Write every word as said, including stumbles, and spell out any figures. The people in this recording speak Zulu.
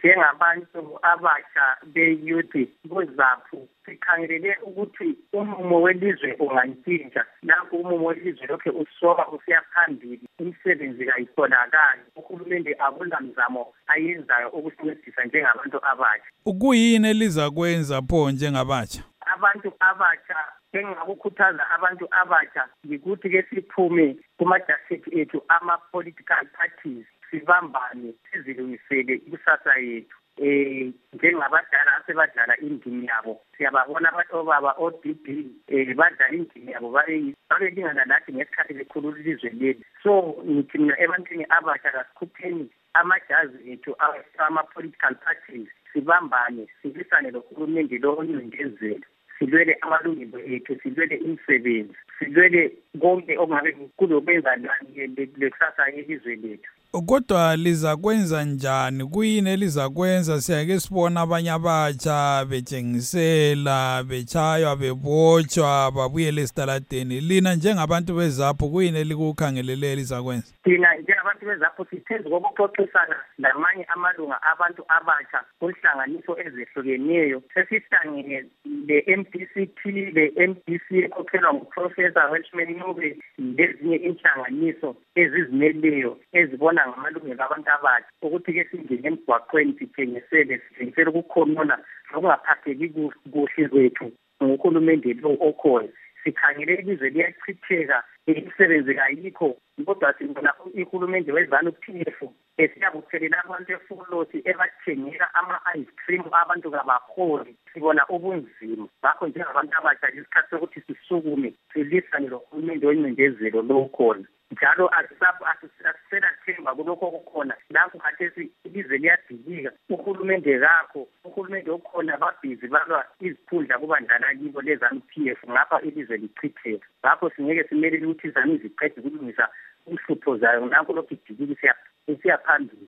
njengabantu abasha be-youth kuZAPU sikhangelele ukuthi umumo welizwe ungantshintsha. Lapho umumo welizwe lokhe usoka usiya phambili, imisebenzi kayitholakali, uhulumende akulamzamo ayenzayo ukusincedisa njengabantu abasha. Ukuyini elizakwenza pho njengabatsha? Abantu abasha engakukhuthaza abantu abasha ukuthi ke siphume kumajasithi ethu ama-political parties, sibambane sizilungisele ikusasa yethu. Eh njengabadala asebadlala indimi yabo, siyababona abantu obaba O D B eh badlala indimi yabo babe babelingana nathi ngesikhathi bekhulula ilizwe lethu. So ngithi mina ebantwini abasha kasikhupheni amajazi ethu ama-political parties, sibambane silisanelohulumende lo onyundezelo, silwele amalungelo ethu, silwele imisebenzi, silwele konke okungabe kuzobenza lani lekusasa yelizwe lethu. Kodwa lizakwenza njani? Kuyini elizakwenza? Siyake sibona abanye abatsha betshengisela, betshaywa, bebotshwa, babuyele esitaladeni. Lina njengabantu beZAPU kuyini elikukhangelele lizakwenza? Thina njengabantu beZAPU sithenza ngokuxoxisana lamanye amalunga abantu abatsha kuhlanganiso ezehlukeneyo. Sesihlangene le-M D C T, le-M D C ekhokhelwa nguProfessor Welshman Ncube, lezinye inhlanganiso ezizimeleyo ezibona ngamalungelo abantu abatsha, ukuthi-ke singene emgwaqweni sithengisele, sithengisele ukukhonona nokungaphatheki kuhle kwethu ngohulumende lo okhona. Sikhangele ilizwe liyachitheka, imisebenzi kayikho, kodwa sibona ihulumende weZANU-P F esiyabuthelela abantu efolosi ebathengela ama-ice cream abantu kabaholi. Sibona ubunzima. Ngakho njengabantu abasha isikhathi sokuthi sisukume silisane lohulumende wencindezelo lo khona. Njalo asisela themba kulokho okukhona. Lapho khathesi ilizwe liyadilika, uhulumende kakho, uhulumende okhona babhizi balwa izikhundla kubandlala kibo leZANU-P F, ngapha ilizwe lichitheka. Ngakho singeke simelele ukuthi iZANU ziqede ukulungisa umhlupho zayo, ngakho lokhu idilika isiya phambili.